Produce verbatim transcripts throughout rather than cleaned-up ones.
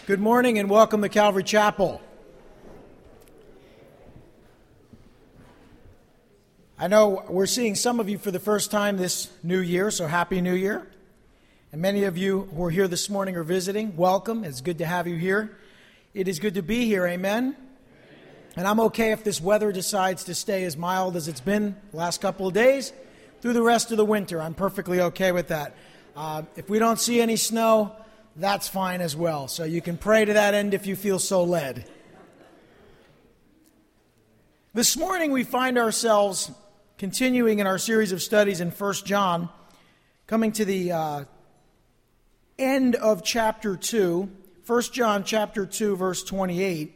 Good morning and welcome to Calvary Chapel. I know we're seeing some of you for the first time this new year, so Happy New Year. And many of you who are here this morning are visiting. Welcome. It's good to have you here. It is good to be here. Amen. And I'm okay if this weather decides to stay as mild as it's been the last couple of days through the rest of the winter. I'm perfectly okay with that. Uh, if we don't see any snow, that's fine as well. So you can pray to that end if you feel so led. This morning we find ourselves continuing in our series of studies in First John, coming to the uh, end of chapter two, First John chapter two, verse twenty-eight.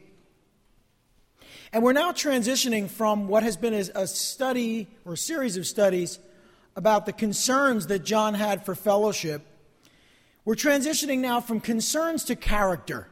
And we're now transitioning from what has been a study or series of studies about the concerns that John had for fellowship. We're transitioning now from concerns to character.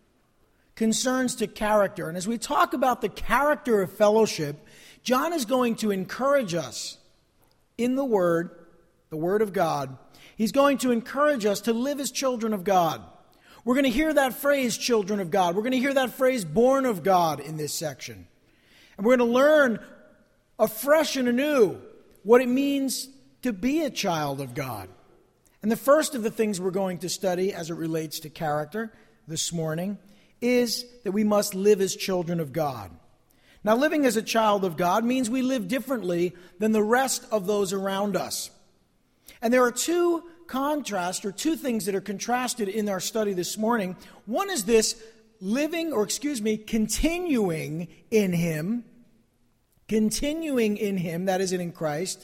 Concerns to character. And as we talk about the character of fellowship, John is going to encourage us in the Word, the Word of God. He's going to encourage us to live as children of God. We're going to hear that phrase, children of God. We're going to hear that phrase, born of God, in this section. And we're going to learn afresh and anew what it means to be a child of God. And the first of the things we're going to study as it relates to character this morning is that we must live as children of God. Now, living as a child of God means we live differently than the rest of those around us. And there are two contrasts, or two things that are contrasted in our study this morning. One is this living, or excuse me, continuing in Him, continuing in Him, that is in Christ,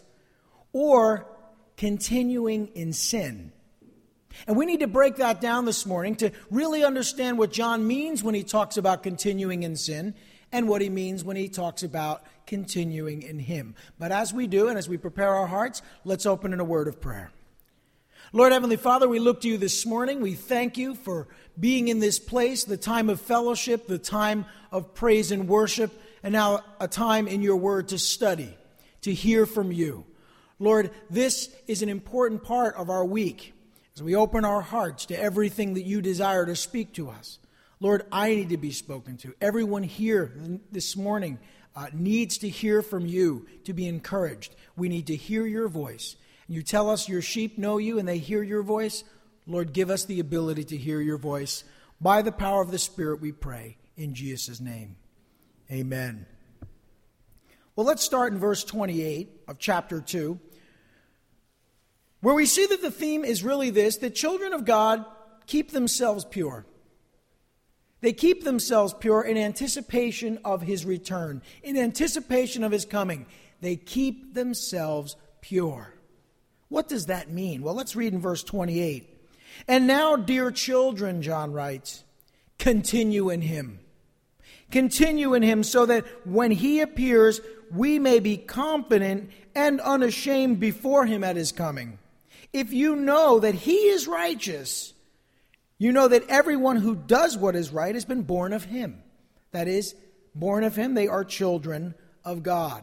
or continuing in sin. And we need to break that down this morning to really understand what John means when he talks about continuing in sin and what he means when he talks about continuing in Him. But as we do and as we prepare our hearts, let's open in a word of prayer. Lord Heavenly Father, we look to you this morning. We thank you for being in this place, the time of fellowship, the time of praise and worship, and now a time in your word to study, to hear from you. Lord, this is an important part of our week as we open our hearts to everything that you desire to speak to us. Lord, I need to be spoken to. Everyone here this morning uh, needs to hear from you to be encouraged. We need to hear your voice. You tell us your sheep know you and they hear your voice. Lord, give us the ability to hear your voice. By the power of the Spirit we pray. In Jesus' name, amen. Well, let's start in verse twenty-eight of chapter two, where we see that the theme is really this, that children of God keep themselves pure. They keep themselves pure in anticipation of His return, in anticipation of His coming. They keep themselves pure. What does that mean? Well, let's read in verse twenty-eight. And now, dear children, John writes, continue in Him. Continue in Him so that when He appears, we may be confident and unashamed before Him at His coming. If you know that He is righteous, you know that everyone who does what is right has been born of Him. That is, born of Him, they are children of God.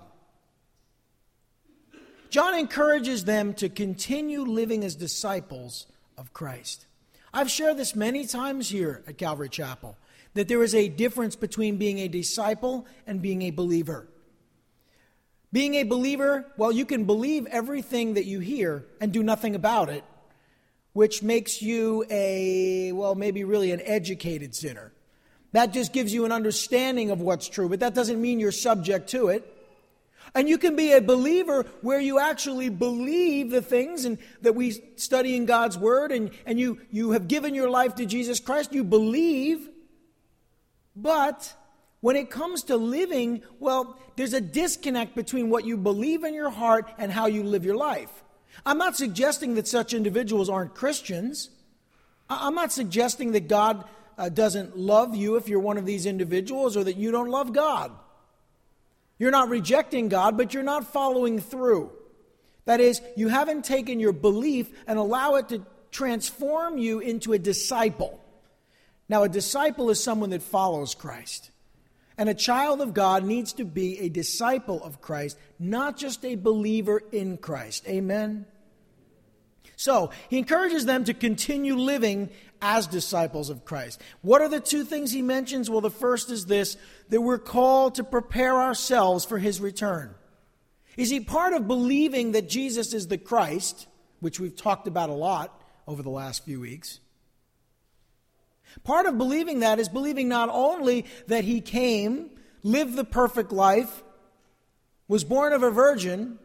John encourages them to continue living as disciples of Christ. I've shared this many times here at Calvary Chapel, that there is a difference between being a disciple and being a believer. Being a believer, well, you can believe everything that you hear and do nothing about it, which makes you a, well, maybe really an educated sinner. That just gives you an understanding of what's true, but that doesn't mean you're subject to it. And you can be a believer where you actually believe the things and that we study in God's Word, and, and you, you have given your life to Jesus Christ. You believe, but when it comes to living, well, there's a disconnect between what you believe in your heart and how you live your life. I'm not suggesting that such individuals aren't Christians. I'm not suggesting that God uh, doesn't love you if you're one of these individuals, or that you don't love God. You're not rejecting God, but you're not following through. That is, you haven't taken your belief and allow it to transform you into a disciple. Now, a disciple is someone that follows Christ. And a child of God needs to be a disciple of Christ, not just a believer in Christ. Amen? So he encourages them to continue living as disciples of Christ. What are the two things he mentions? Well, the first is this, that we're called to prepare ourselves for his return. You see, part of believing that Jesus is the Christ, which we've talked about a lot over the last few weeks, part of believing that is believing not only that he came, lived the perfect life, was born of a virgin,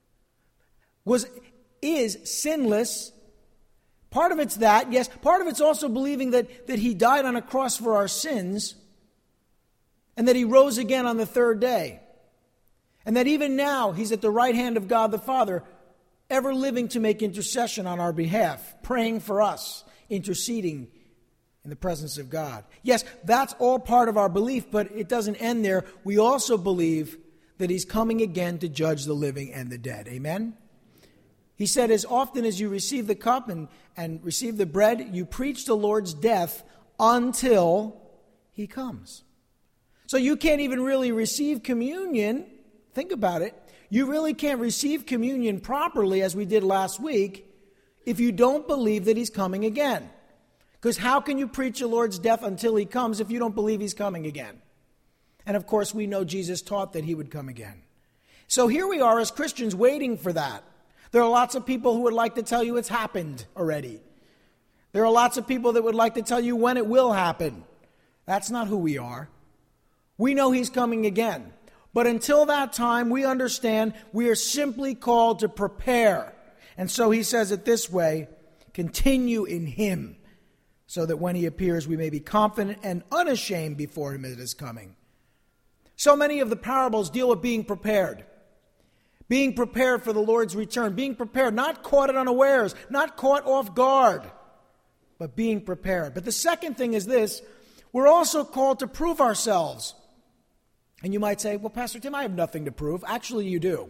was is sinless. Part of it's that, yes. Part of it's also believing that, that he died on a cross for our sins and that he rose again on the third day. And that even now he's at the right hand of God the Father, ever living to make intercession on our behalf, praying for us, interceding in the presence of God. Yes, that's all part of our belief, but it doesn't end there. We also believe that he's coming again to judge the living and the dead. Amen? He said, as often as you receive the cup and, and receive the bread, you preach the Lord's death until he comes. So you can't even really receive communion. Think about it. You really can't receive communion properly, as we did last week, if you don't believe that he's coming again. Because how can you preach the Lord's death until he comes if you don't believe he's coming again? And of course, we know Jesus taught that he would come again. So here we are as Christians waiting for that. There are lots of people who would like to tell you it's happened already. There are lots of people that would like to tell you when it will happen. That's not who we are. We know he's coming again. But until that time, we understand we are simply called to prepare. And so he says it this way, continue in him, so that when he appears, we may be confident and unashamed before him at his coming. So many of the parables deal with being prepared. Being prepared for the Lord's return. Being prepared, not caught unawares, not caught off guard, but being prepared. But the second thing is this, we're also called to prove ourselves. And you might say, well, Pastor Tim, I have nothing to prove. Actually, you do.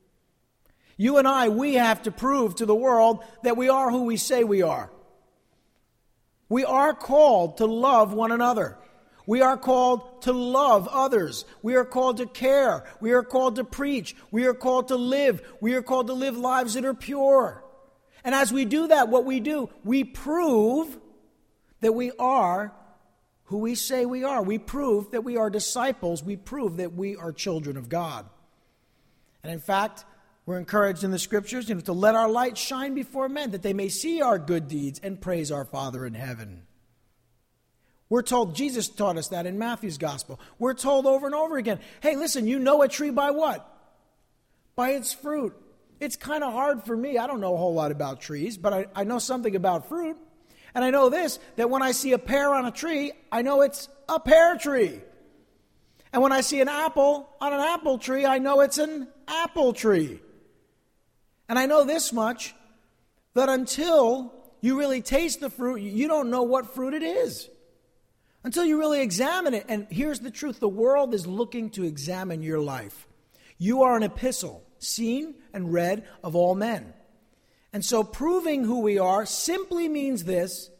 You and I, we have to prove to the world that we are who we say we are. We are called to love one another. We are called to love others. We are called to care. We are called to preach. We are called to live. We are called to live lives that are pure. And as we do that, what we do, we prove that we are who we say we are. We prove that we are disciples. We prove that we are children of God. And in fact, we're encouraged in the scriptures, you know, to let our light shine before men, that they may see our good deeds and praise our Father in heaven. We're told, Jesus taught us that in Matthew's gospel. We're told over and over again, hey, listen, you know a tree by what? By its fruit. It's kind of hard for me. I don't know a whole lot about trees, but I, I know something about fruit. And I know this, that when I see a pear on a tree, I know it's a pear tree. And when I see an apple on an apple tree, I know it's an apple tree. And I know this much, that until you really taste the fruit, you don't know what fruit it is. Until you really examine it. And here's the truth. The world is looking to examine your life. You are an epistle, seen and read of all men. And so proving who we are simply means this,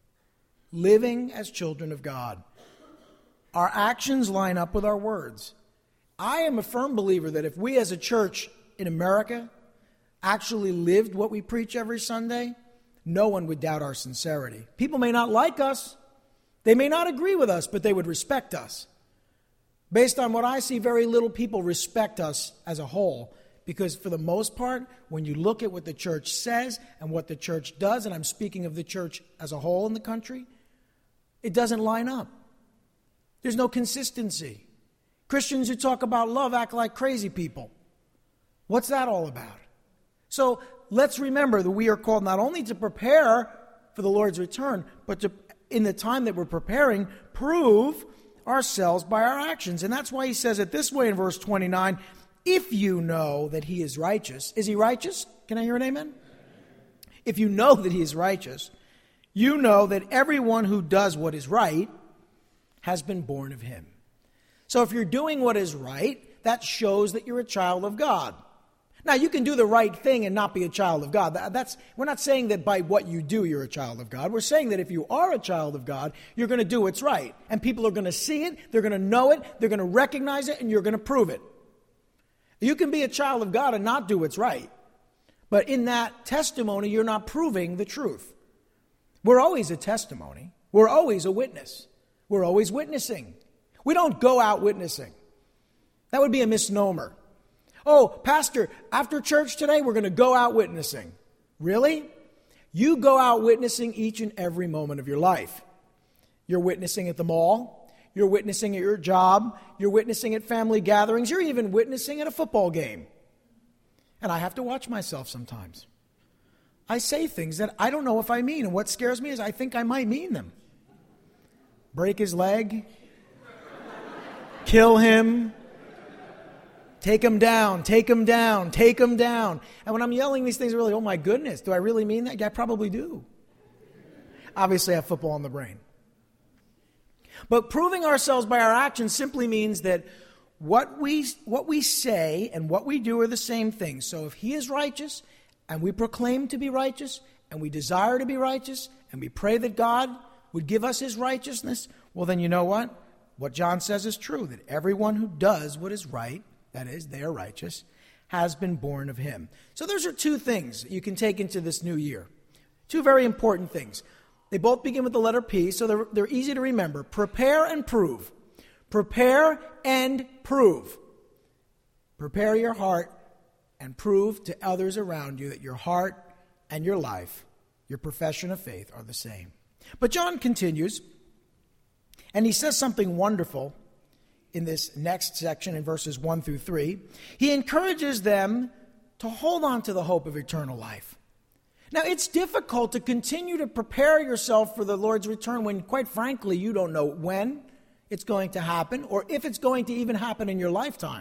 living as children of God. Our actions line up with our words. I am a firm believer that if we as a church in America actually lived what we preach every Sunday, no one would doubt our sincerity. People may not like us. They may not agree with us, but they would respect us. Based on what I see, very little people respect us as a whole, because for the most part, when you look at what the church says and what the church does, and I'm speaking of the church as a whole in the country, it doesn't line up. There's no consistency. Christians who talk about love act like crazy people. What's that all about? So let's remember that we are called not only to prepare for the Lord's return, but to, in the time that we're preparing, prove ourselves by our actions. And that's why he says it this way in verse twenty-nine, if you know that he is righteous. Is he righteous? Can I hear an amen? If you know that he is righteous, you know that everyone who does what is right has been born of him. So if you're doing what is right, that shows that you're a child of God. Now, you can do the right thing and not be a child of God. That's, we're not saying that by what you do, you're a child of God. We're saying that if you are a child of God, you're going to do what's right. And people are going to see it, they're going to know it, they're going to recognize it, and you're going to prove it. You can be a child of God and not do what's right. But in that testimony, you're not proving the truth. We're always a testimony. We're always a witness. We're always witnessing. We don't go out witnessing. That would be a misnomer. Oh, Pastor, after church today, we're going to go out witnessing. Really? You go out witnessing each and every moment of your life. You're witnessing at the mall. You're witnessing at your job. You're witnessing at family gatherings. You're even witnessing at a football game. And I have to watch myself sometimes. I say things that I don't know if I mean. And what scares me is I think I might mean them. Break his leg. Kill him. Take him down, take him down, take him down. And when I'm yelling these things, really, oh my goodness, do I really mean that? Yeah, I probably do. Obviously, I have football in the brain. But proving ourselves by our actions simply means that what we what we say and what we do are the same thing. So if he is righteous, and we proclaim to be righteous, and we desire to be righteous, and we pray that God would give us his righteousness, well then you know what? What John says is true, that everyone who does what is right, that is, they are righteous, has been born of him. So those are two things you can take into this new year. Two very important things. They both begin with the letter P, so they're, they're easy to remember. Prepare and prove. Prepare and prove. Prepare your heart and prove to others around you that your heart and your life, your profession of faith, are the same. But John continues, and he says something wonderful in this next section in verses one through three. He encourages them to hold on to the hope of eternal life. Now, it's difficult to continue to prepare yourself for the Lord's return when, quite frankly, you don't know when it's going to happen or if it's going to even happen in your lifetime.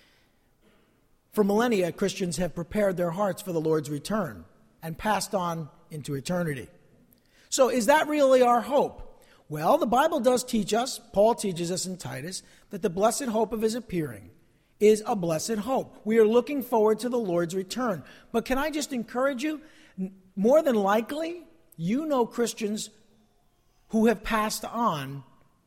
For millennia, Christians have prepared their hearts for the Lord's return and passed on into eternity. So is that really our hope? Well, the Bible does teach us, Paul teaches us in Titus, that the blessed hope of his appearing is a blessed hope. We are looking forward to the Lord's return. But can I just encourage you? More than likely, you know Christians who have passed on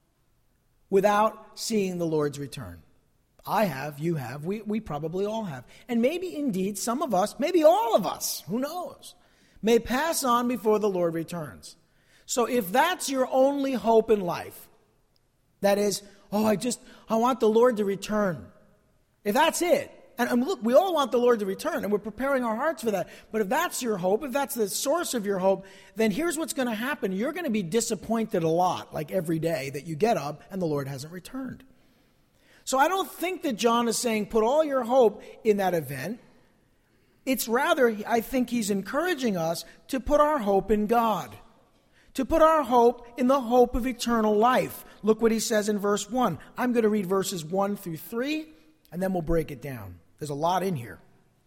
without seeing the Lord's return. I have, you have, we, we probably all have. And maybe indeed some of us, maybe all of us, who knows, may pass on before the Lord returns. So if that's your only hope in life, that is, oh, I just, I want the Lord to return. If that's it, and, and look, we all want the Lord to return, and we're preparing our hearts for that. But if that's your hope, if that's the source of your hope, then here's what's going to happen. You're going to be disappointed a lot, like every day that you get up and the Lord hasn't returned. So I don't think that John is saying put all your hope in that event. It's rather, I think he's encouraging us to put our hope in God. To put our hope in the hope of eternal life. Look what he says in verse one. I'm going to read verses one through three, and then we'll break it down. There's a lot in here.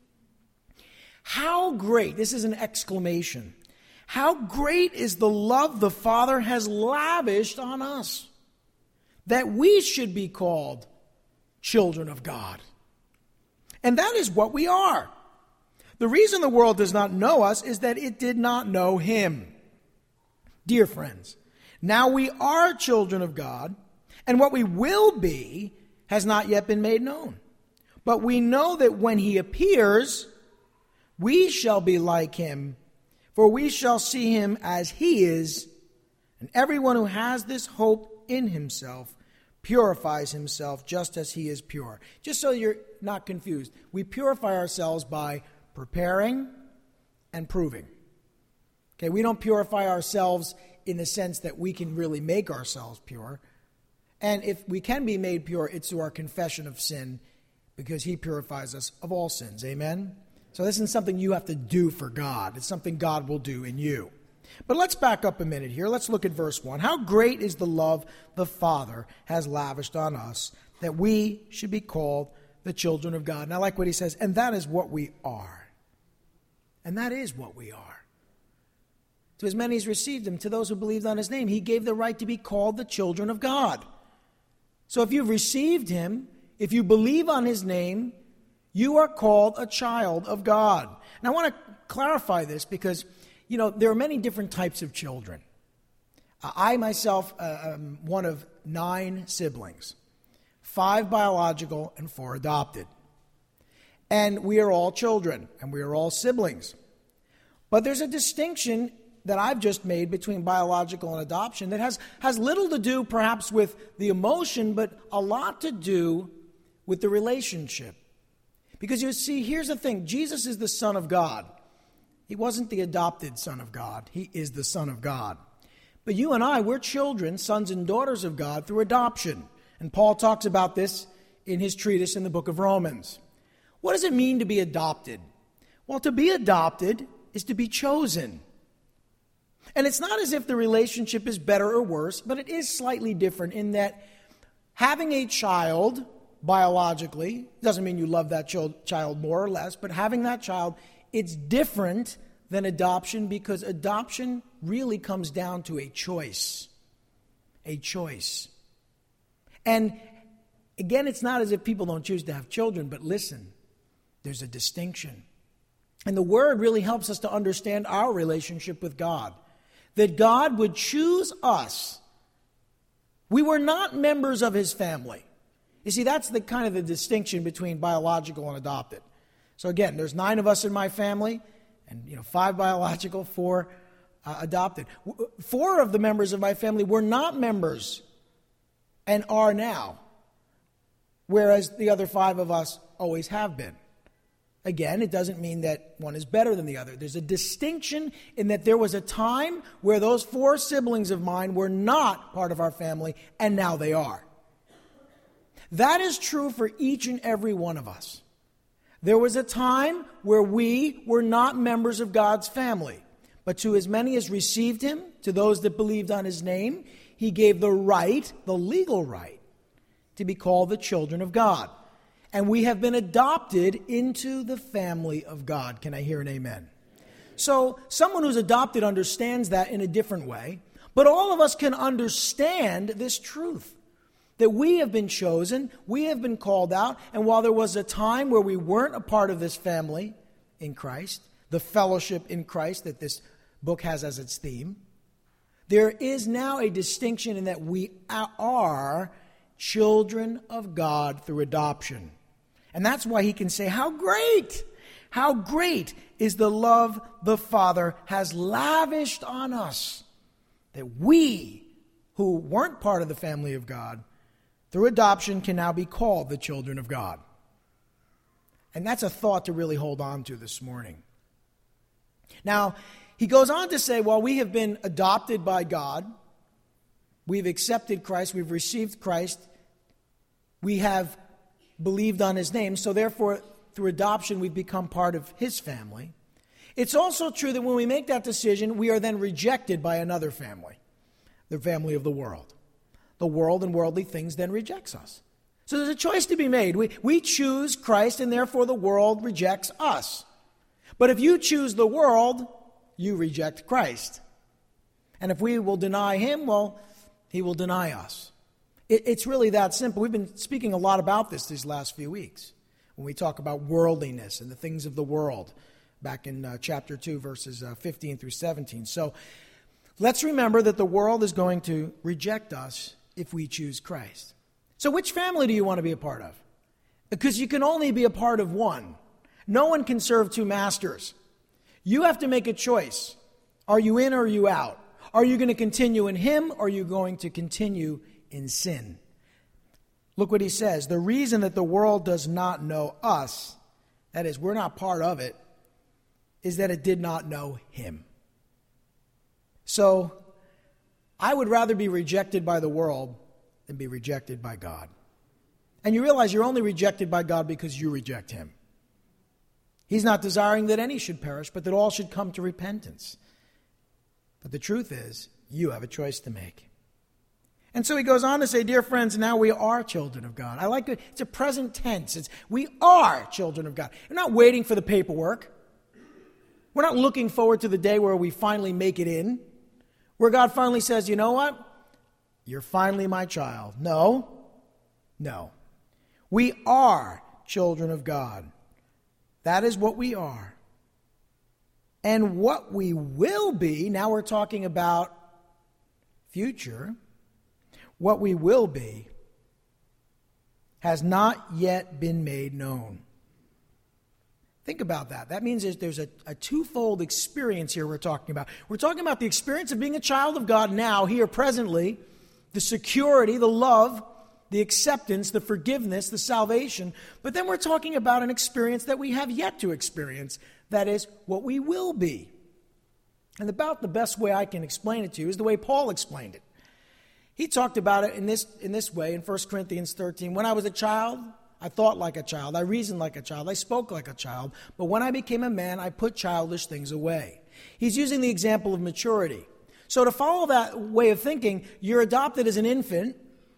How great, this is an exclamation, how great is the love the Father has lavished on us, that we should be called children of God. And that is what we are. The reason the world does not know us is that it did not know him. Dear friends, now we are children of God, and what we will be has not yet been made known. But we know that when he appears, we shall be like him, for we shall see him as he is. And everyone who has this hope in himself purifies himself just as he is pure. Just so you're not confused, we purify ourselves by preparing and proving. Okay, we don't purify ourselves in the sense that we can really make ourselves pure. And if we can be made pure, it's through our confession of sin, because he purifies us of all sins. Amen? So this isn't something you have to do for God. It's something God will do in you. But let's back up a minute here. Let's look at verse one. How great is the love the Father has lavished on us, that we should be called the children of God. And I like what he says, and that is what we are. And that is what we are. To as many as received him, to those who believed on his name, he gave the right to be called the children of God. So if you've received him, if you believe on his name, you are called a child of God. And I want to clarify this because, you know, there are many different types of children. Uh, I myself uh, am one of nine siblings, five biological and four adopted. And we are all children, and we are all siblings. But there's a distinction that I've just made between biological and adoption that has, has little to do perhaps with the emotion, but a lot to do with the relationship. Because you see, here's the thing. Jesus is the Son of God. He wasn't the adopted Son of God. He is the Son of God. But you and I, we're children, sons and daughters of God through adoption. And Paul talks about this in his treatise in the book of Romans. What does it mean to be adopted? Well, to be adopted is to be chosen. And it's not as if the relationship is better or worse, but it is slightly different in that having a child biologically doesn't mean you love that child more or less, but having that child, it's different than adoption because adoption really comes down to a choice. A choice. And again, it's not as if people don't choose to have children, but listen, there's a distinction. And the word really helps us to understand our relationship with God. That God would choose us. We were not members of his family. You see, that's the kind of the distinction between biological and adopted. So again, there's nine of us in my family, and you know, five biological, four uh, adopted. Four of the members of my family were not members and are now, whereas the other five of us always have been. Again, it doesn't mean that one is better than the other. There's a distinction in that there was a time where those four siblings of mine were not part of our family, and now they are. That is true for each and every one of us. There was a time where we were not members of God's family, but to as many as received him, to those that believed on his name, he gave the right, the legal right, to be called the children of God. And we have been adopted into the family of God. Can I hear an amen? So someone who's adopted understands that in a different way. But all of us can understand this truth. That we have been chosen, we have been called out. And while there was a time where we weren't a part of this family in Christ, the fellowship in Christ that this book has as its theme, there is now a distinction in that we are children of God through adoption. And that's why he can say, how great, how great is the love the Father has lavished on us, that we, who weren't part of the family of God, through adoption can now be called the children of God. And that's a thought to really hold on to this morning. Now, he goes on to say, while we have been adopted by God, we've accepted Christ, we've received Christ, we have believed on his name, so therefore, through adoption, we've become part of his family. It's also true that when we make that decision, we are then rejected by another family, the family of the world. The world and worldly things then rejects us. So there's a choice to be made. We, we choose Christ, and therefore the world rejects us. But if you choose the world, you reject Christ. And if we will deny him, well, he will deny us. It's really that simple. We've been speaking a lot about this these last few weeks when we talk about worldliness and the things of the world back in uh, chapter two, verses uh, fifteen through seventeen. So let's remember that the world is going to reject us if we choose Christ. So which family do you want to be a part of? Because you can only be a part of one. No one can serve two masters. You have to make a choice. Are you in or are you out? Are you going to continue in him or are you going to continue in sin? Look what he says. The reason that the world does not know us, that is, we're not part of it, is that it did not know him. So, I would rather be rejected by the world than be rejected by God. And you realize you're only rejected by God because you reject him. He's not desiring that any should perish, but that all should come to repentance. But the truth is, you have a choice to make. And so he goes on to say, dear friends, now we are children of God. I like it. It's a present tense. It's we are children of God. We're not waiting for the paperwork. We're not looking forward to the day where we finally make it in, where God finally says, you know what? You're finally my child. No, no. We are children of God. That is what we are. And what we will be, now we're talking about future, what we will be has not yet been made known. Think about that. That means there's, there's a, a twofold experience here we're talking about. We're talking about the experience of being a child of God now, here, presently, the security, the love, the acceptance, the forgiveness, the salvation. But then we're talking about an experience that we have yet to experience. That is, what we will be. And about the best way I can explain it to you is the way Paul explained it. He talked about it in this, in this way in First Corinthians thirteen. When I was a child, I thought like a child, I reasoned like a child, I spoke like a child, but when I became a man, I put childish things away. He's using the example of maturity. So to follow that way of thinking, you're adopted as an infant,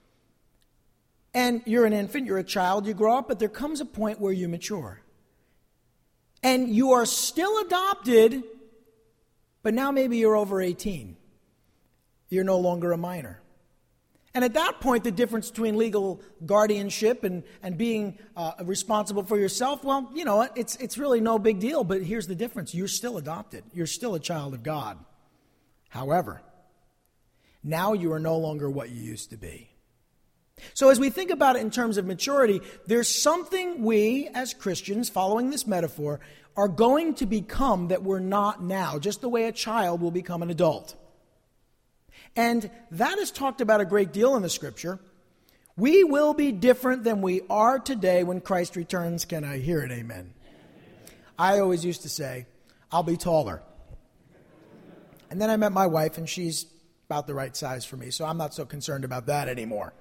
and you're an infant, you're a child, you grow up, but there comes a point where you mature. And you are still adopted, but now maybe you're over eighteen. You're no longer a minor. And at that point, the difference between legal guardianship and, and being uh, responsible for yourself, well, you know, it's it's really no big deal. But here's the difference. You're still adopted. You're still a child of God. However, now you are no longer what you used to be. So as we think about it in terms of maturity, there's something we as Christians, following this metaphor, are going to become that we're not now, just the way a child will become an adult. And that is talked about a great deal in the Scripture. We will be different than we are today when Christ returns. Can I hear it? Amen. I always used to say, I'll be taller. And then I met my wife, and she's about the right size for me, so I'm not so concerned about that anymore.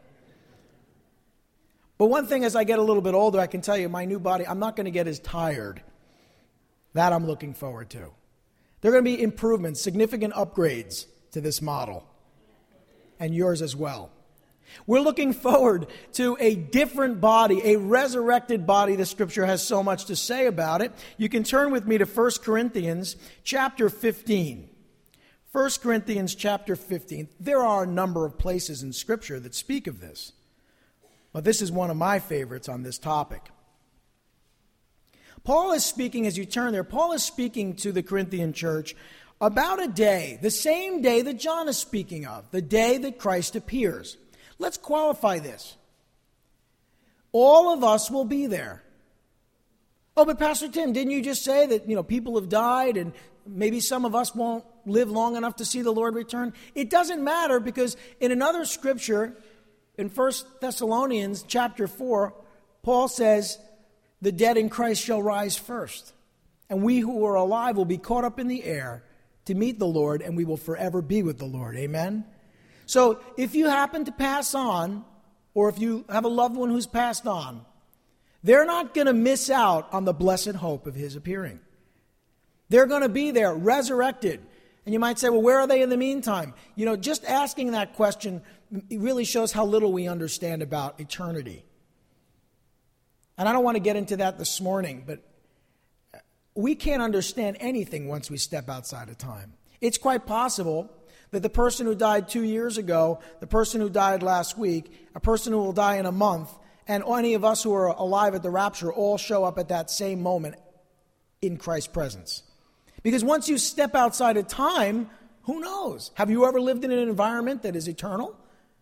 But one thing, as I get a little bit older, I can tell you, my new body, I'm not going to get as tired. That I'm looking forward to. There are going to be improvements, significant upgrades to this model. And yours as well. We're looking forward to a different body, a resurrected body. The Scripture has so much to say about it. You can turn with me to First Corinthians chapter fifteen. First Corinthians chapter fifteen. There are a number of places in Scripture that speak of this. But this is one of my favorites on this topic. Paul is speaking, as you turn there, Paul is speaking to the Corinthian church about a day, the same day that John is speaking of, the day that Christ appears. Let's qualify this. All of us will be there. Oh, but Pastor Tim, didn't you just say that, you know, people have died and maybe some of us won't live long enough to see the Lord return? It doesn't matter, because in another scripture, in First Thessalonians chapter four, Paul says, the dead in Christ shall rise first, and we who are alive will be caught up in the air to meet the Lord, and we will forever be with the Lord. Amen? So if you happen to pass on, or if you have a loved one who's passed on, they're not going to miss out on the blessed hope of his appearing. They're going to be there, resurrected. And you might say, well, where are they in the meantime? You know, just asking that question really shows how little we understand about eternity. And I don't want to get into that this morning, but we can't understand anything once we step outside of time. It's quite possible that the person who died two years ago, the person who died last week, a person who will die in a month, and any of us who are alive at the rapture all show up at that same moment in Christ's presence. Because once you step outside of time, who knows? Have you ever lived in an environment that is eternal?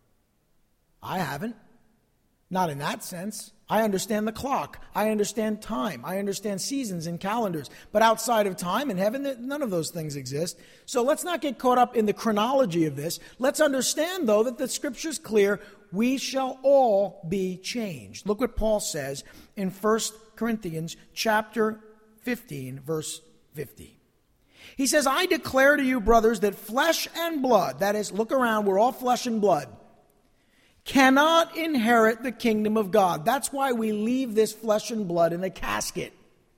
I haven't. Not in that sense. I understand the clock. I understand time. I understand seasons and calendars. But outside of time and heaven, none of those things exist. So let's not get caught up in the chronology of this. Let's understand, though, that the Scripture's clear. We shall all be changed. Look what Paul says in First Corinthians chapter fifteen, verse fifty. He says, I declare to you, brothers, that flesh and blood, that is, look around, we're all flesh and blood, cannot inherit the kingdom of God. That's why we leave this flesh and blood in a casket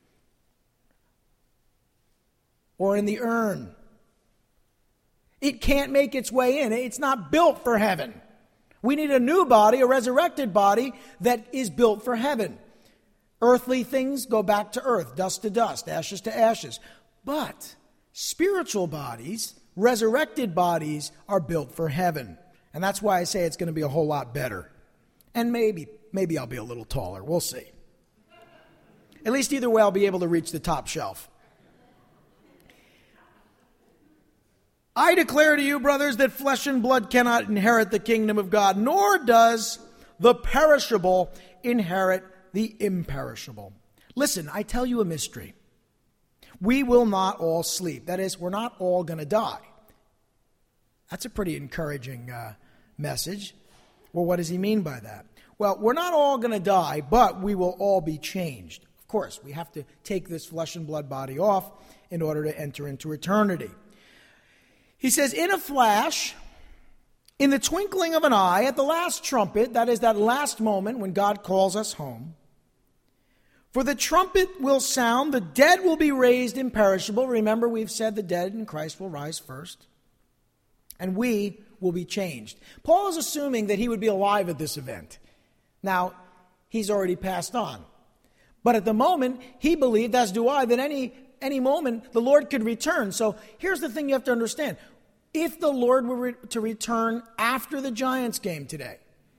or in the urn. It can't make its way in. It's not built for heaven. We need a new body, a resurrected body that is built for heaven. Earthly things go back to earth, dust to dust, ashes to ashes. But spiritual bodies, resurrected bodies, are built for heaven. And that's why I say it's going to be a whole lot better. And maybe, maybe I'll be a little taller. We'll see. At least either way, I'll be able to reach the top shelf. I declare to you, brothers, that flesh and blood cannot inherit the kingdom of God, nor does the perishable inherit the imperishable. Listen, I tell you a mystery. We will not all sleep. That is, we're not all going to die. That's a pretty encouraging uh, message. Well, what does he mean by that? Well, we're not all going to die, but we will all be changed. Of course, we have to take this flesh and blood body off in order to enter into eternity. He says, in a flash, in the twinkling of an eye, at the last trumpet, that is that last moment when God calls us home, for the trumpet will sound, the dead will be raised imperishable. Remember, we've said the dead in Christ will rise first. And we will be changed. Paul is assuming that he would be alive at this event. Now, he's already passed on. But at the moment, he believed, as do I, that any, any moment the Lord could return. So here's the thing you have to understand. If the Lord were re- to return after the Giants game today,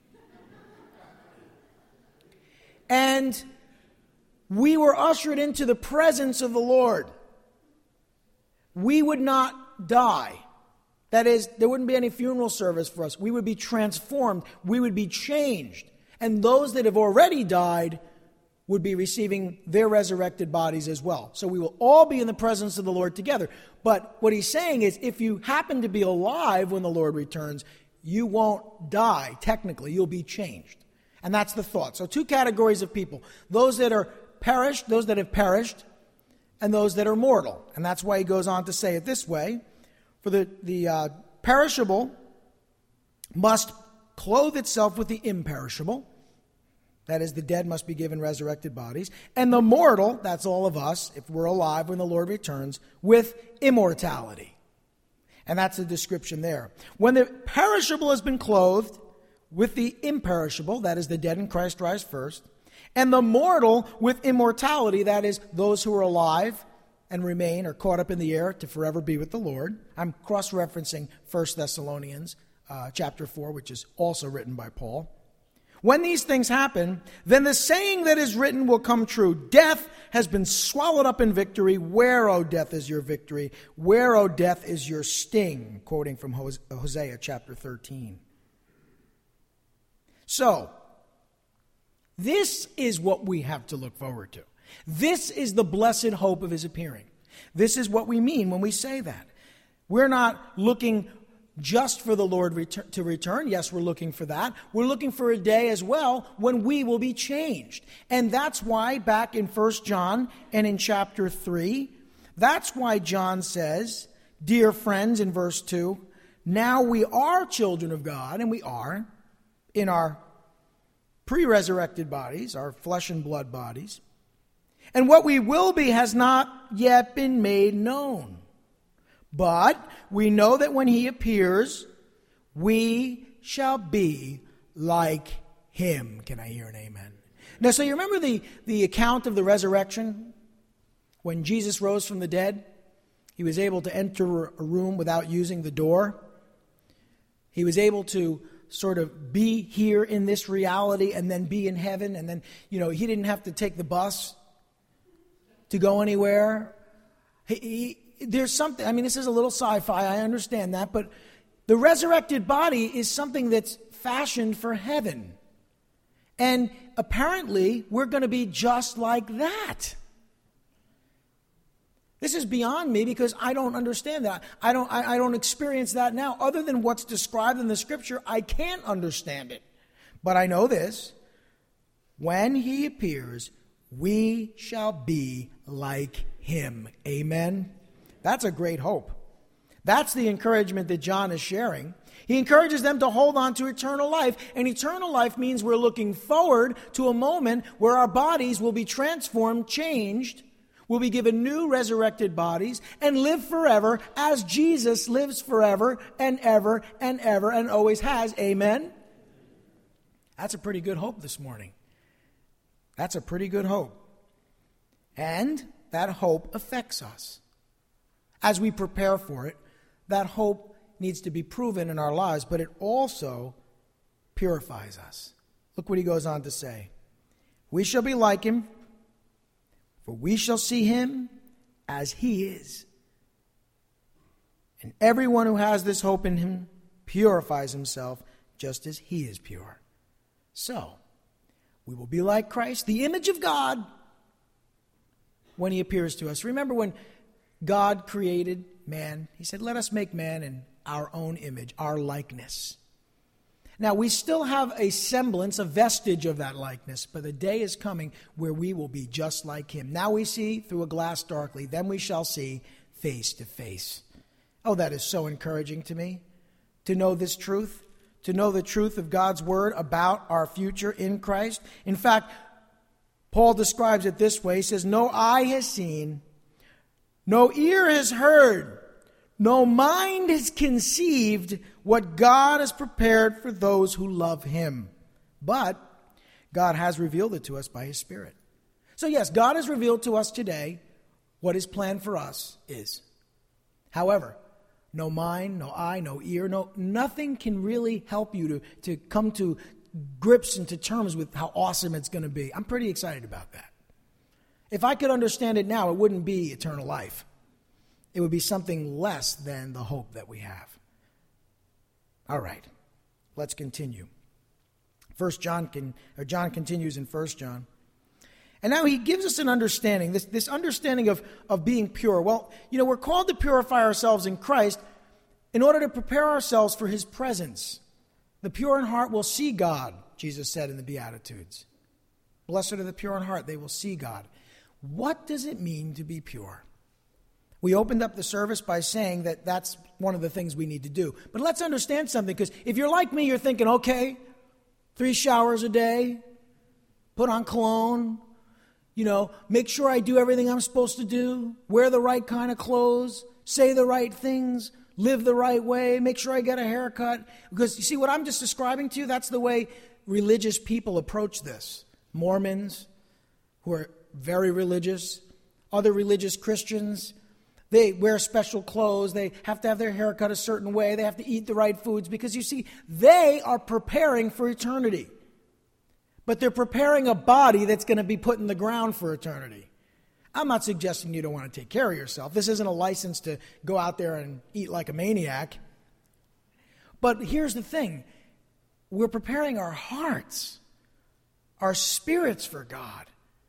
and we were ushered into the presence of the Lord, we would not die. That is, there wouldn't be any funeral service for us. We would be transformed. We would be changed. And those that have already died would be receiving their resurrected bodies as well. So we will all be in the presence of the Lord together. But what he's saying is, if you happen to be alive when the Lord returns, you won't die, technically. You'll be changed. And that's the thought. So two categories of people. Those that are perished, those that have perished, and those that are mortal. And that's why he goes on to say it this way. For the, the uh, perishable must clothe itself with the imperishable. That is, the dead must be given resurrected bodies. And the mortal, that's all of us, if we're alive when the Lord returns, with immortality. And that's the description there. When the perishable has been clothed with the imperishable, that is, the dead in Christ rise first, and the mortal with immortality, that is, those who are alive and remain are caught up in the air to forever be with the Lord. I'm cross-referencing First Thessalonians uh, chapter four, which is also written by Paul. When these things happen, then the saying that is written will come true. Death has been swallowed up in victory. Where, O death, is your victory? Where, O death, is your sting? Quoting from Hosea chapter thirteen. So, this is what we have to look forward to. This is the blessed hope of his appearing. This is what we mean when we say that. We're not looking just for the Lord retur- to return. Yes, we're looking for that. We're looking for a day as well when we will be changed. And that's why back in First John and in chapter three, that's why John says, dear friends, in verse two, now we are children of God, and we are in our pre-resurrected bodies, our flesh and blood bodies. And what we will be has not yet been made known. But we know that when he appears, we shall be like him. Can I hear an amen? Now, so you remember the, the account of the resurrection? When Jesus rose from the dead, he was able to enter a room without using the door. He was able to sort of be here in this reality and then be in heaven. And then, you know, he didn't have to take the bus to go anywhere. He, he There's something, I mean, this is a little sci-fi, I understand that, but the resurrected body is something that's fashioned for heaven. And apparently, we're going to be just like that. This is beyond me because I don't understand that. I don't, I, I don't experience that now. Other than what's described in the scripture, I can't understand it. But I know this. When he appears, we shall be like him. Amen. That's a great hope. That's the encouragement that John is sharing. He encourages them to hold on to eternal life. And eternal life means we're looking forward to a moment where our bodies will be transformed, changed. We'll be given new resurrected bodies and live forever as Jesus lives forever and ever and ever and always has. Amen? That's a pretty good hope this morning. That's a pretty good hope. And that hope affects us. As we prepare for it, that hope needs to be proven in our lives, but it also purifies us. Look what he goes on to say. We shall be like him, for we shall see him as he is. And everyone who has this hope in him purifies himself just as he is pure. So, we will be like Christ, the image of God, when he appears to us. Remember when God created man, he said, let us make man in our own image, our likeness. Now, we still have a semblance, a vestige of that likeness, but the day is coming where we will be just like him. Now we see through a glass darkly, then we shall see face to face. Oh, that is so encouraging to me, to know this truth, to know the truth of God's word about our future in Christ. In fact, Paul describes it this way. He says, no eye has seen, no ear has heard, no mind has conceived what God has prepared for those who love him. But God has revealed it to us by his Spirit. So yes, God has revealed to us today what his plan for us is. However, no mind, no eye, no ear, no nothing can really help you to, to come to grips and to terms with how awesome it's going to be. I'm pretty excited about that. If I could understand it now, it wouldn't be eternal life. It would be something less than the hope that we have. All right, let's continue. First John can, or John continues in First John. And now he gives us an understanding, this, this understanding of, of being pure. Well, you know, we're called to purify ourselves in Christ in order to prepare ourselves for his presence. The pure in heart will see God, Jesus said in the Beatitudes. Blessed are the pure in heart, they will see God. What does it mean to be pure? We opened up the service by saying that that's one of the things we need to do. But let's understand something, because if you're like me, you're thinking, okay, three showers a day, put on cologne, you know, make sure I do everything I'm supposed to do, wear the right kind of clothes, say the right things, live the right way, make sure I get a haircut. Because you see what I'm just describing to you, that's the way religious people approach this. Mormons, who are very religious, other religious Christians, they wear special clothes. They have to have their hair cut a certain way. They have to eat the right foods because, you see, they are preparing for eternity. But they're preparing a body that's going to be put in the ground for eternity. I'm not suggesting you don't want to take care of yourself. This isn't a license to go out there and eat like a maniac. But here's the thing. We're preparing our hearts, our spirits for God.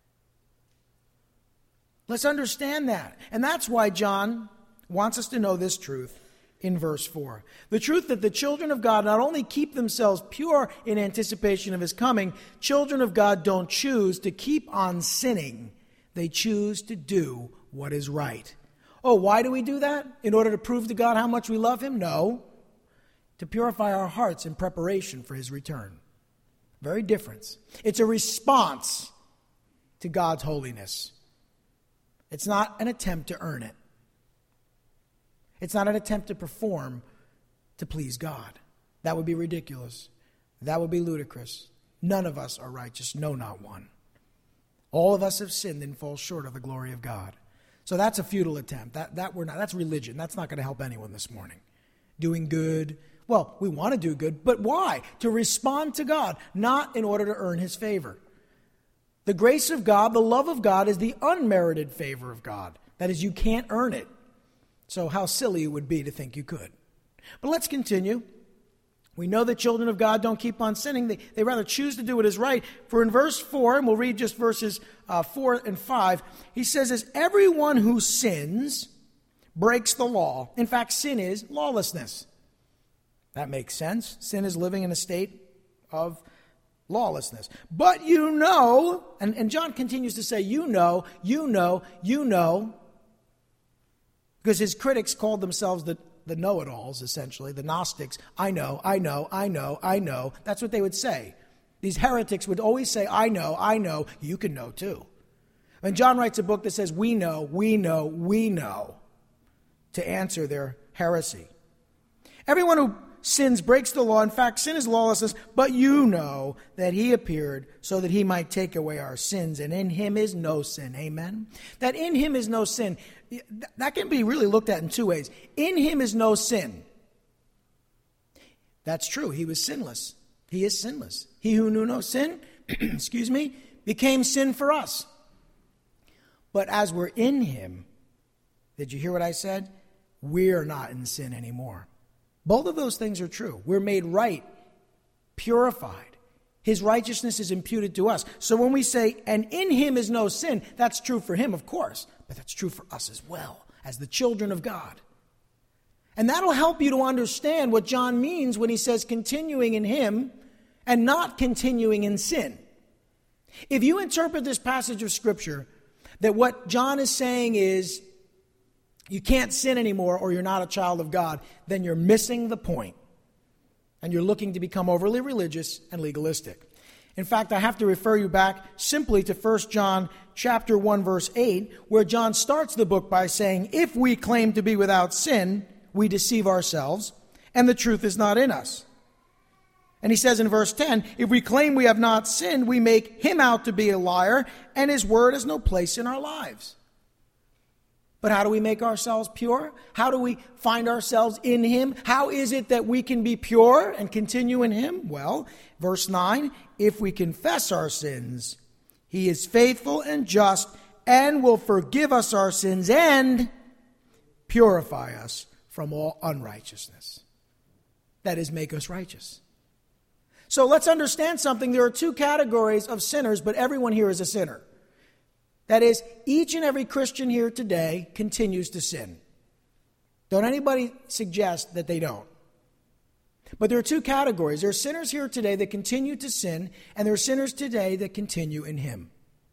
Let's understand that. And that's why John wants us to know this truth in verse four. The truth that the children of God not only keep themselves pure in anticipation of his coming, children of God don't choose to keep on sinning. They choose to do what is right. Oh, why do we do that? In order to prove to God how much we love him? No. To purify our hearts in preparation for his return. Very different. It's a response to God's holiness. It's not an attempt to earn it. It's not an attempt to perform to please God. That would be ridiculous. That would be ludicrous. None of us are righteous, no, not one. All of us have sinned and fall short of the glory of God. So that's a futile attempt. That, that we're not, that's religion. That's not going to help anyone this morning. Doing good. Well, we want to do good, but why? To respond to God, not in order to earn his favor. The grace of God, the love of God, is the unmerited favor of God. That is, you can't earn it. So how silly it would be to think you could. But let's continue. We know that children of God don't keep on sinning. They, they rather choose to do what is right. For in verse four, and we'll read just verses uh, four and five, he says, as everyone who sins breaks the law. In fact, sin is lawlessness. That makes sense. Sin is living in a state of lawlessness. But you know, and, and John continues to say, you know, you know, you know, because his critics called themselves the, the know-it-alls, essentially, the Gnostics. I know, I know, I know, I know. That's what they would say. These heretics would always say, I know, I know, you can know too. And John writes a book that says, we know, we know, we know, to answer their heresy. Everyone who sins breaks the law. In fact, sin is lawlessness, but you know that he appeared so that he might take away our sins, and in him is no sin. Amen? That in him is no sin, that can be really looked at in two ways. In him is no sin. That's true. He was sinless. He is sinless. He who knew no sin, excuse me, became sin for us. But as we're in him, did you hear what I said? We're not in sin anymore. Both of those things are true. We're made right, purified, His righteousness is imputed to us. So when we say, and in him is no sin, that's true for him, of course, but that's true for us as well, as the children of God. And that'll help you to understand what John means when he says continuing in him and not continuing in sin. If you interpret this passage of Scripture that what John is saying is you can't sin anymore or you're not a child of God, then you're missing the point. And you're looking to become overly religious and legalistic. In fact, I have to refer you back simply to First John chapter one, verse eight, where John starts the book by saying, if we claim to be without sin, we deceive ourselves, and the truth is not in us. And he says in verse ten, if we claim we have not sinned, we make him out to be a liar, and his word has no place in our lives. But how do we make ourselves pure? How do we find ourselves in him? How is it that we can be pure and continue in him? Well, verse nine, if we confess our sins, he is faithful and just and will forgive us our sins and purify us from all unrighteousness. That is, make us righteous. So let's understand something. There are two categories of sinners, but everyone here is a sinner. That is, each and every Christian here today continues to sin. Don't anybody suggest that they don't. But there are two categories. There are sinners here today that continue to sin, and there are sinners today that continue in him.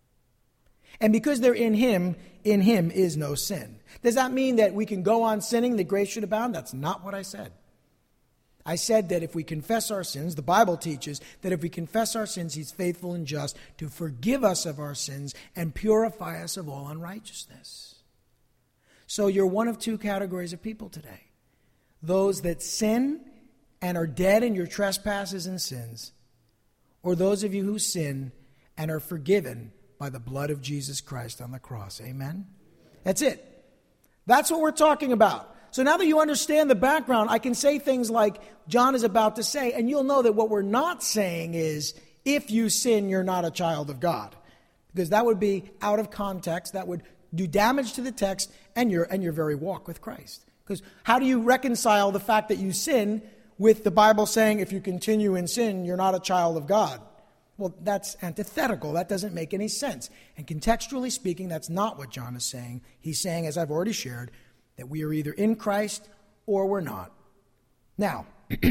And because they're in him, in him is no sin. Does that mean that we can go on sinning, that grace should abound? That's not what I said. I said that if we confess our sins, the Bible teaches that if we confess our sins, he's faithful and just to forgive us of our sins and purify us of all unrighteousness. So you're one of two categories of people today. Those that sin and are dead in your trespasses and sins, or those of you who sin and are forgiven by the blood of Jesus Christ on the cross. Amen? That's it. That's what we're talking about. So now that you understand the background, I can say things like John is about to say, and you'll know that what we're not saying is, if you sin, you're not a child of God. Because that would be out of context. That would do damage to the text and your, and your very walk with Christ. Because how do you reconcile the fact that you sin with the Bible saying, if you continue in sin, you're not a child of God? Well, that's antithetical. That doesn't make any sense. And contextually speaking, that's not what John is saying. He's saying, as I've already shared, that we are either in Christ or we're not. Now,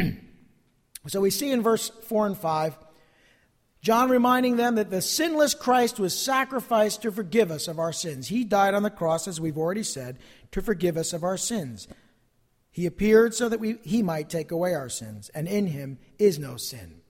so we see in verse four and five, John reminding them that the sinless Christ was sacrificed to forgive us of our sins. He died on the cross, as we've already said, to forgive us of our sins. He appeared so that we, he might take away our sins, and in him is no sin.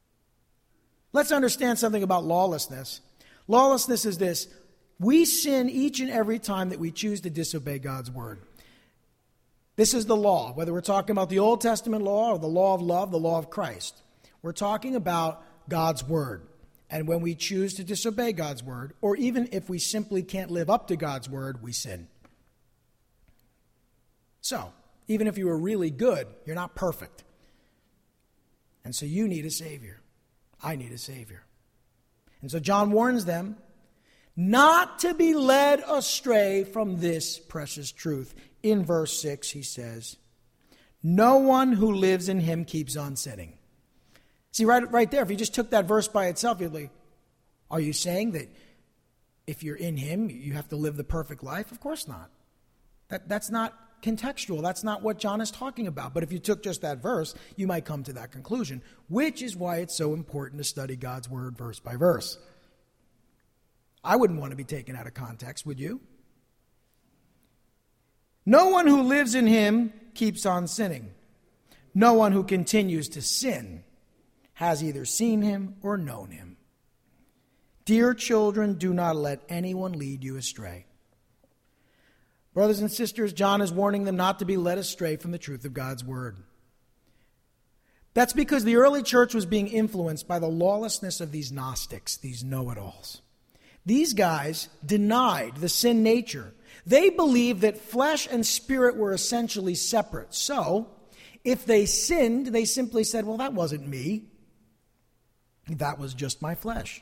Let's understand something about lawlessness. Lawlessness is this. We sin each and every time that we choose to disobey God's word. This is the law, whether we're talking about the Old Testament law or the law of love, the law of Christ. We're talking about God's word. And when we choose to disobey God's word, or even if we simply can't live up to God's word, we sin. So, even if you were really good, you're not perfect. And so you need a Savior. I need a Savior. And so John warns them not to be led astray from this precious truth. In verse six, he says, no one who lives in him keeps on sinning. See, right, right there, if you just took that verse by itself, you'd like, are you saying that if you're in him, you have to live the perfect life? Of course not. That, that's not contextual. That's not what John is talking about. But if you took just that verse, you might come to that conclusion, which is why it's so important to study God's word verse by verse. I wouldn't want to be taken out of context, would you? No one who lives in him keeps on sinning. No one who continues to sin has either seen him or known him. Dear children, do not let anyone lead you astray. Brothers and sisters, John is warning them not to be led astray from the truth of God's word. That's because the early church was being influenced by the lawlessness of these Gnostics, these know-it-alls. These guys denied the sin nature. They believed that flesh and spirit were essentially separate. So, if they sinned, they simply said, well, that wasn't me. That was just my flesh.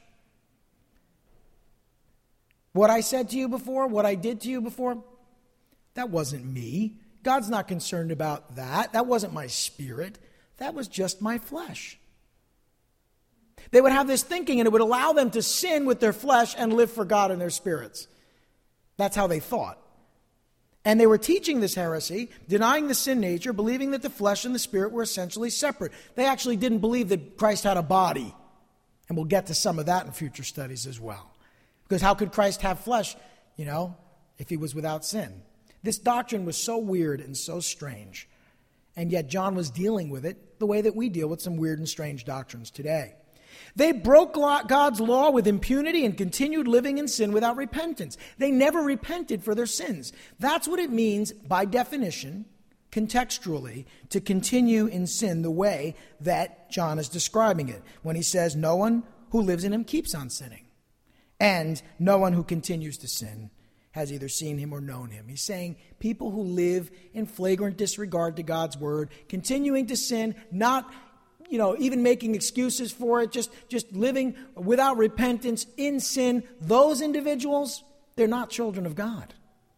What I said to you before, what I did to you before, that wasn't me. God's not concerned about that. That wasn't my spirit. That was just my flesh. They would have this thinking, and it would allow them to sin with their flesh and live for God in their spirits. That's how they thought. And they were teaching this heresy, denying the sin nature, believing that the flesh and the spirit were essentially separate. They actually didn't believe that Christ had a body. And we'll get to some of that in future studies as well. Because how could Christ have flesh, you know, if he was without sin? This doctrine was so weird and so strange. And yet John was dealing with it the way that we deal with some weird and strange doctrines today. They broke God's law with impunity and continued living in sin without repentance. They never repented for their sins. That's what it means, by definition, contextually, to continue in sin the way that John is describing it, when he says no one who lives in him keeps on sinning, and no one who continues to sin has either seen him or known him. He's saying people who live in flagrant disregard to God's word, continuing to sin, not you know, even making excuses for it, just, just living without repentance in sin, those individuals, they're not children of God.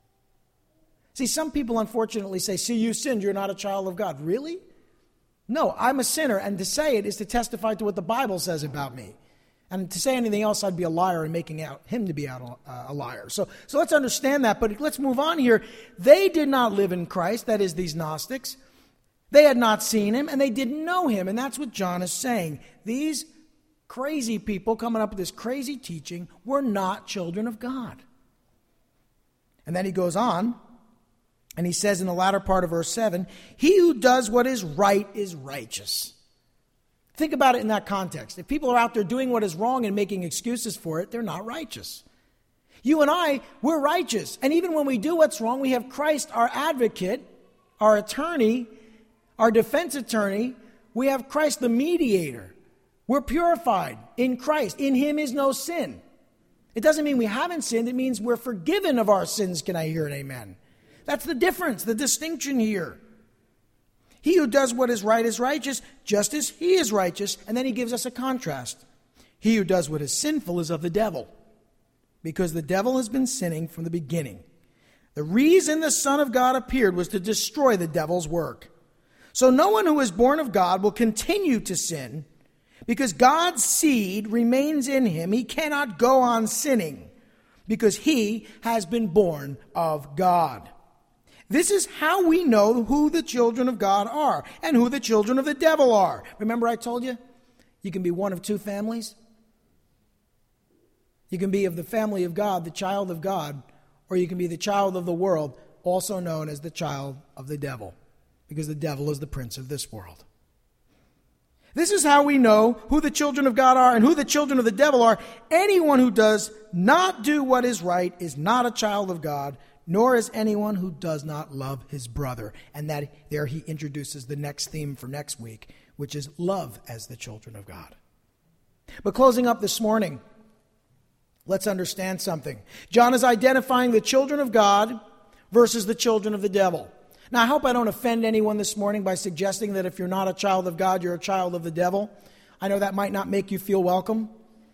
See, some people unfortunately say, see, you sinned, you're not a child of God. Really? No, I'm a sinner, and to say it is to testify to what the Bible says about me. And to say anything else, I'd be a liar and making out him to be out uh, a liar. So, so let's understand that, but let's move on here. They did not live in Christ, that is, these Gnostics. They had not seen him, and they didn't know him. And that's what John is saying. These crazy people coming up with this crazy teaching were not children of God. And then he goes on, and he says in the latter part of verse seven, he who does what is right is righteous. Think about it in that context. If people are out there doing what is wrong and making excuses for it, they're not righteous. You and I, we're righteous. And even when we do what's wrong, we have Christ, our advocate, our attorney, our defense attorney. We have Christ, the mediator. We're purified in Christ. In him is no sin. It doesn't mean we haven't sinned. It means we're forgiven of our sins. Can I hear an amen? That's the difference, the distinction here. He who does what is right is righteous, just as he is righteous. And then he gives us a contrast. He who does what is sinful is of the devil, because the devil has been sinning from the beginning. The reason the Son of God appeared was to destroy the devil's work. So no one who is born of God will continue to sin, because God's seed remains in him. He cannot go on sinning, because he has been born of God. This is how we know who the children of God are and who the children of the devil are. Remember I told you, you can be one of two families. You can be of the family of God, the child of God, or you can be the child of the world, also known as the child of the devil, because the devil is the prince of this world. This is how we know who the children of God are and who the children of the devil are. Anyone who does not do what is right is not a child of God, nor is anyone who does not love his brother. And that there he introduces the next theme for next week, which is love as the children of God. But closing up this morning, let's understand something. John is identifying the children of God versus the children of the devil. Now, I hope I don't offend anyone this morning by suggesting that if you're not a child of God, you're a child of the devil. I know that might not make you feel welcome.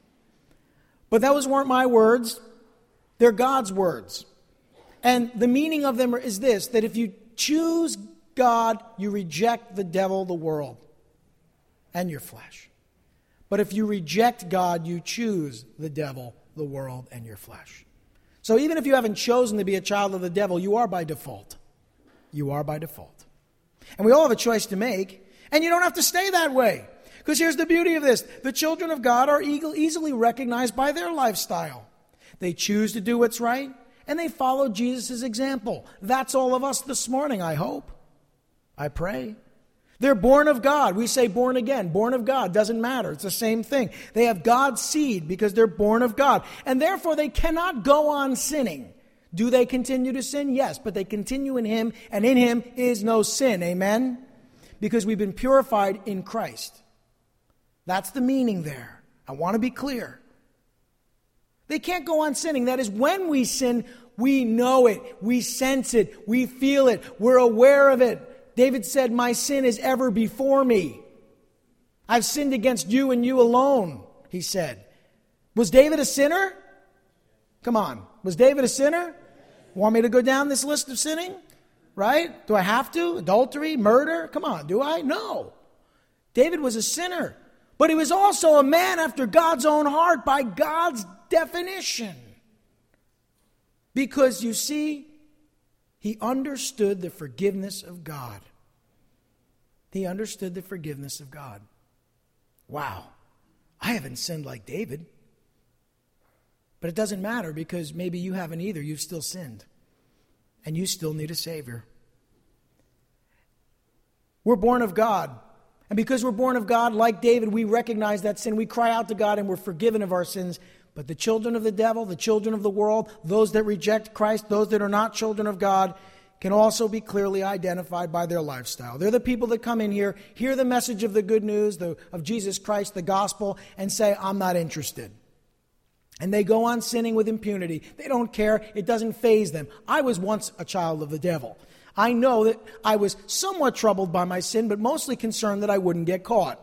But those weren't my words. They're God's words. And the meaning of them is this, that if you choose God, you reject the devil, the world, and your flesh. But if you reject God, you choose the devil, the world, and your flesh. So even if you haven't chosen to be a child of the devil, you are by default. You are by default. And we all have a choice to make, and you don't have to stay that way. Because here's the beauty of this. The children of God are easily recognized by their lifestyle. They choose to do what's right, and they follow Jesus' example. That's all of us this morning, I hope. I pray. They're born of God. We say born again. Born of God. Doesn't matter. It's the same thing. They have God's seed because they're born of God. And therefore they cannot go on sinning. Do they continue to sin? Yes, but they continue in him, and in him is no sin. Amen? Because we've been purified in Christ. That's the meaning there. I want to be clear. They can't go on sinning. That is, when we sin, we know it. We sense it. We feel it. We're aware of it. David said, my sin is ever before me. I've sinned against you and you alone, he said. Was David a sinner? Come on. Was David a sinner? Want me to go down this list of sinning? Right? Do I have to? Adultery? Murder? Come on. Do I? No. David was a sinner. But he was also a man after God's own heart by God's definition. Because you see, he understood the forgiveness of God. He understood the forgiveness of God. Wow, I haven't sinned like David. But it doesn't matter because maybe you haven't either. You've still sinned. And you still need a Savior. We're born of God. And because we're born of God, like David, we recognize that sin. We cry out to God and we're forgiven of our sins. But the children of the devil, the children of the world, those that reject Christ, those that are not children of God, can also be clearly identified by their lifestyle. They're the people that come in here, hear the message of the good news the, of Jesus Christ, the gospel, and say, I'm not interested. And they go on sinning with impunity. They don't care. It doesn't faze them. I was once a child of the devil. I know that I was somewhat troubled by my sin, but mostly concerned that I wouldn't get caught.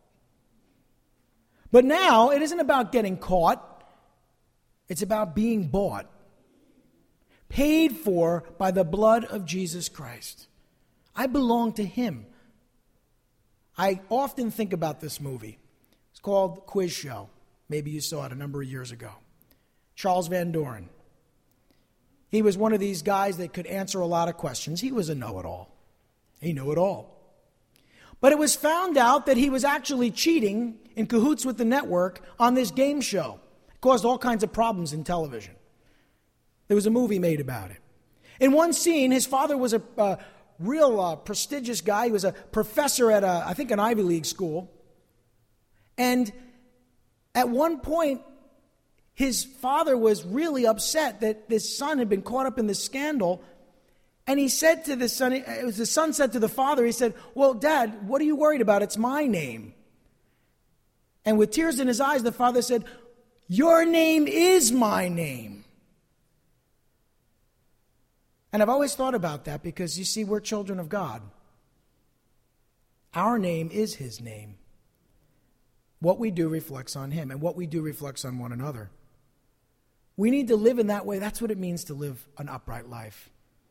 But now, it isn't about getting caught. It's about being bought. Paid for by the blood of Jesus Christ. I belong to him. I often think about this movie. It's called Quiz Show. Maybe you saw it a number of years ago. Charles Van Doren. He was one of these guys that could answer a lot of questions. He was a know-it-all. He knew it all. But it was found out that he was actually cheating in cahoots with the network on this game show. It caused all kinds of problems in television. There was a movie made about it. In one scene, his father was a uh, real uh, prestigious guy. He was a professor at, a, I think, an Ivy League school. And at one point, his father was really upset that this son had been caught up in this scandal. And he said to the son, it was the son said to the father, he said, well, Dad, what are you worried about? It's my name. And with tears in his eyes, the father said, your name is my name. And I've always thought about that because, you see, we're children of God. Our name is his name. What we do reflects on him, and what we do reflects on one another. We need to live in that way. That's what it means to live an upright life.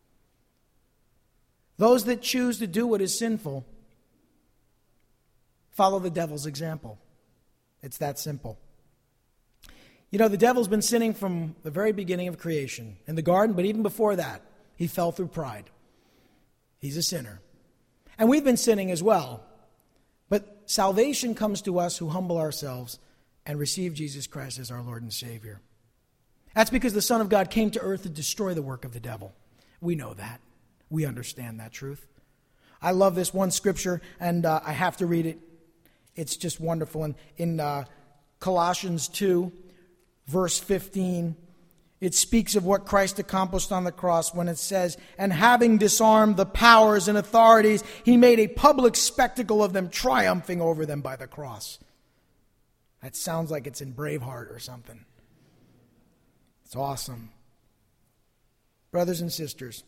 Those that choose to do what is sinful follow the devil's example. It's that simple. You know, the devil's been sinning from the very beginning of creation in the garden, but even before that, he fell through pride. He's a sinner. And we've been sinning as well. But salvation comes to us who humble ourselves and receive Jesus Christ as our Lord and Savior. That's because the Son of God came to earth to destroy the work of the devil. We know that. We understand that truth. I love this one scripture, and uh, I have to read it. It's just wonderful. And in uh, Colossians two, verse fifteen, it speaks of what Christ accomplished on the cross when it says, and having disarmed the powers and authorities, he made a public spectacle of them, triumphing over them by the cross. That sounds like it's in Braveheart or something. It's awesome. Brothers and sisters,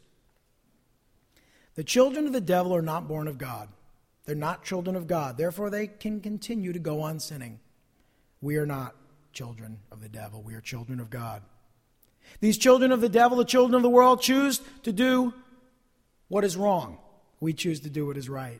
the children of the devil are not born of God. They're not children of God. Therefore, they can continue to go on sinning. We are not children of the devil. We are children of God. These children of the devil, the children of the world, choose to do what is wrong. We choose to do what is right.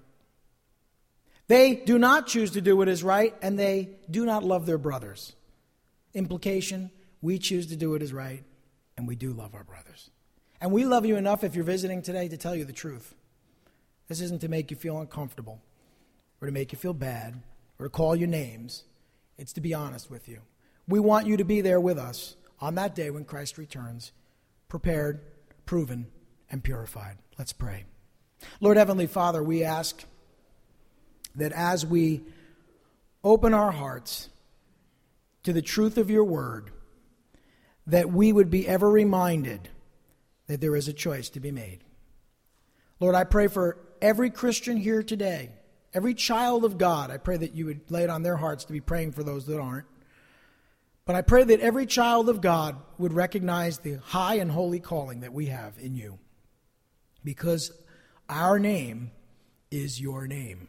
They do not choose to do what is right, and they do not love their brothers. Implication, we choose to do what is right, and we do love our brothers. And we love you enough, if you're visiting today, to tell you the truth. This isn't to make you feel uncomfortable, or to make you feel bad, or to call you names. It's to be honest with you. We want you to be there with us on that day when Christ returns, prepared, proven, and purified. Let's pray. Lord Heavenly Father, we ask that as we open our hearts to the truth of your word, that we would be ever reminded that there is a choice to be made. Lord, I pray for every Christian here today, every child of God. I pray that you would lay it on their hearts to be praying for those that aren't. But I pray that every child of God would recognize the high and holy calling that we have in you, because our name is your name.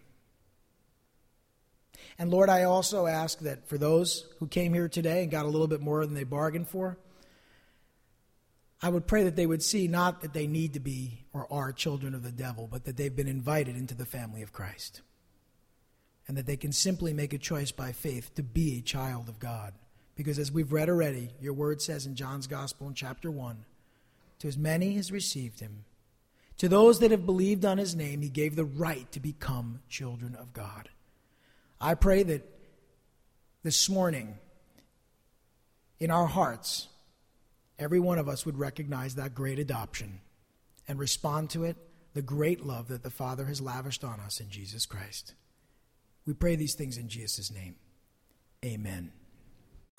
And Lord, I also ask that for those who came here today and got a little bit more than they bargained for, I would pray that they would see not that they need to be or are children of the devil, but that they've been invited into the family of Christ. and that they can simply make a choice by faith to be a child of God. Because as we've read already, your word says in John's Gospel in chapter one, to as many as received him, to those that have believed on his name, he gave the right to become children of God. I pray that this morning, in our hearts, every one of us would recognize that great adoption and respond to it, the great love that the Father has lavished on us in Jesus Christ. We pray these things in Jesus' name. Amen.